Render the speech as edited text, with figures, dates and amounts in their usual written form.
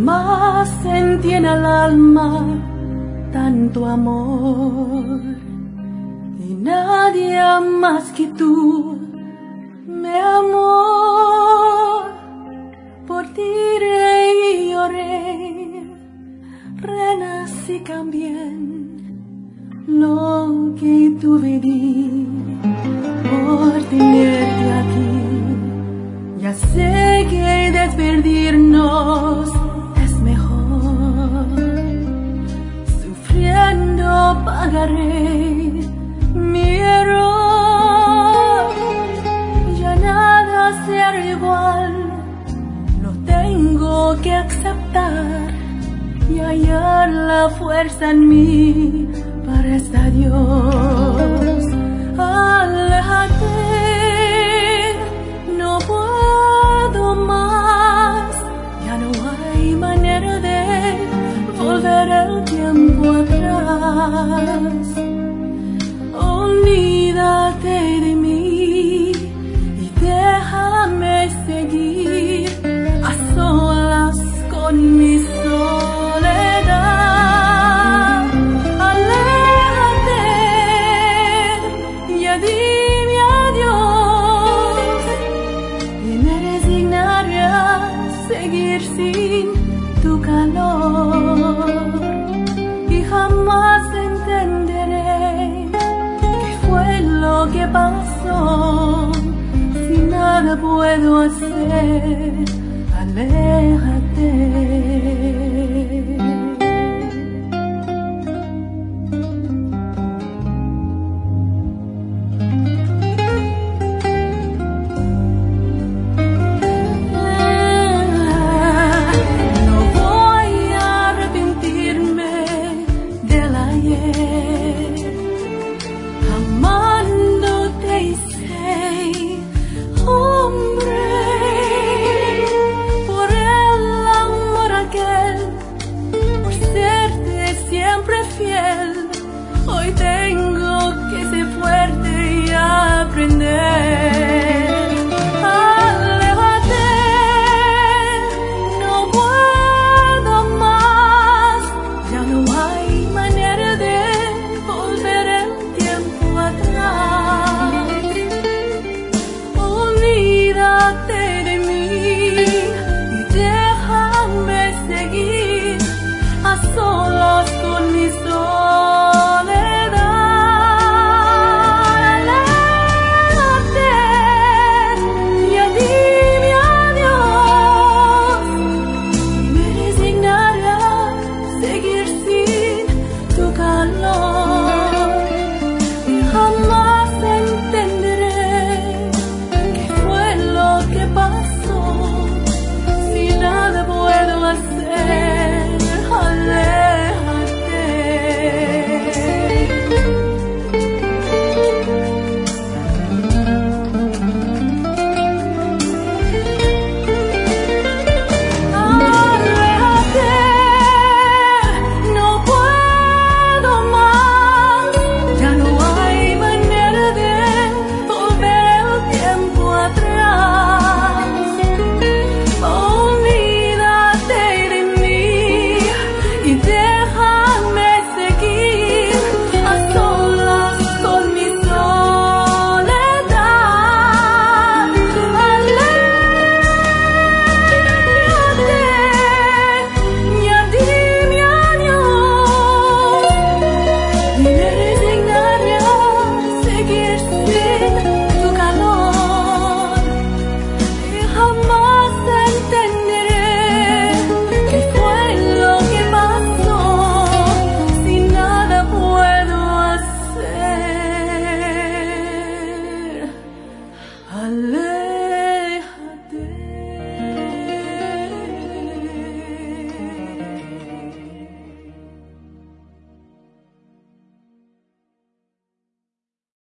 Jamás sentí en el alma tanto amor, y nadie más que tú me amó. Por ti reí y lloré, renací también. Lo que tuve di por tenerte aquí. Ya sé que despedirnos es mejor. Sufriendo pagaré mi error. Ya nada será igual, lo tengo que aceptar y hallar la fuerza en mí para este adiós. Aléjate, no puedo más, ya no hay manera de volver el tiempo atrás. Olvídate de mí y déjame seguir a solas con mi soledad. Aléjate, ya dime adiós y me resignaré a seguir sin tu calor. Y jamás entenderé qué fue lo que pasó, si nada puedo hacer.